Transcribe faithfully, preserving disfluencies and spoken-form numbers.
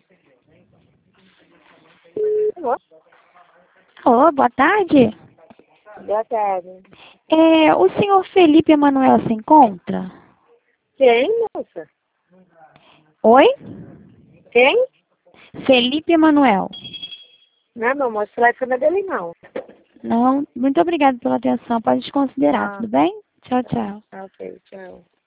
Alô? Alô, boa tarde. Boa tarde. É, o senhor Felipe Emanuel se encontra? Quem, moça? Oi? Quem? Felipe Emanuel. Não, meu amor, esse telefone é dele, não. Não, muito obrigada pela atenção. Pode desconsiderar, Ah, tudo bem? Tchau, tchau. ok, tchau.